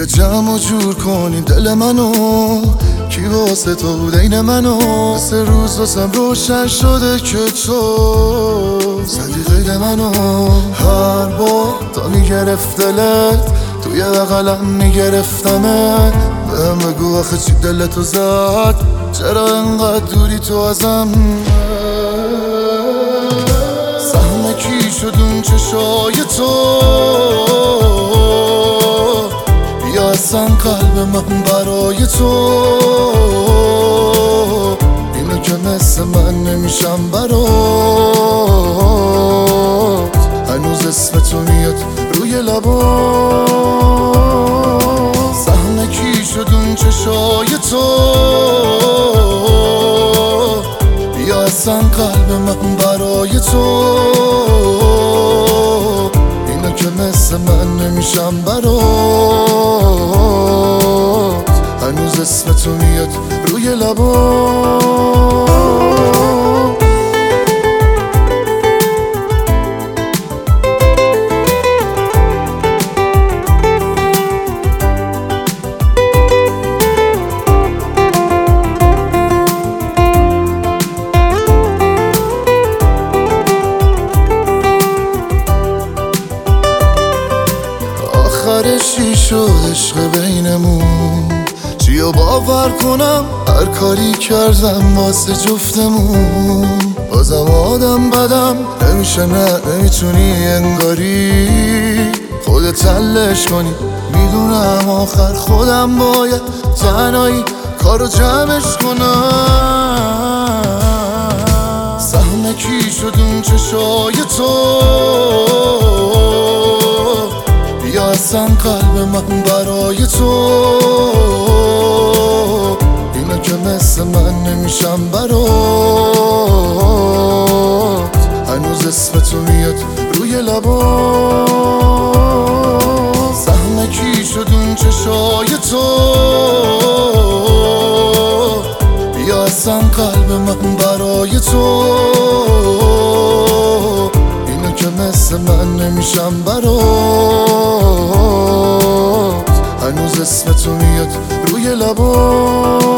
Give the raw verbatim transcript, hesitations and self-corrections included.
بیا جمع و جور کنی دل منو، کی واسه تو بود این منو. مثل روز واسم روشن شده که تو زدی قید منو. هر بار تا میگرفت دلت توی بغلم میگرفتمت، بهم بگو آخه چی دلتو زد، چرا انقدر دوری تو ازم. سهم کی شد اون چشای تو، یا اصلا قلب من برای تو. اینو که مثل من نمیشم برات، هنوز اسم تو میاد روی لبات. سهم کی شد اون چشای تو، یا اصلا قلب من برای تو. اینو که مثل من نمیشم برات، هنوز اسم تو میاد روی لبات. آخرش چی شد عشق بینمون، چیو باور کنم هر کاری کردم واسه جفتمون. بازم آدم بدم نمیشه، نه نمیتونی انگاری خودت حلش کنی. میدونم آخر خودم باید تنهایی کارو جمعش کنم. سهم کی شد اون چشای تو، یا اصلا قلب من برای تو. اینو که مثل من نمیشم برات، هنوز اسم تو میاد روی لبات. سهم کی شد اون چشای تو، یا اصلا قلب من برای تو. اینو که مثل من نمیشم برات، هنوز اسم تو میاد روی لبات.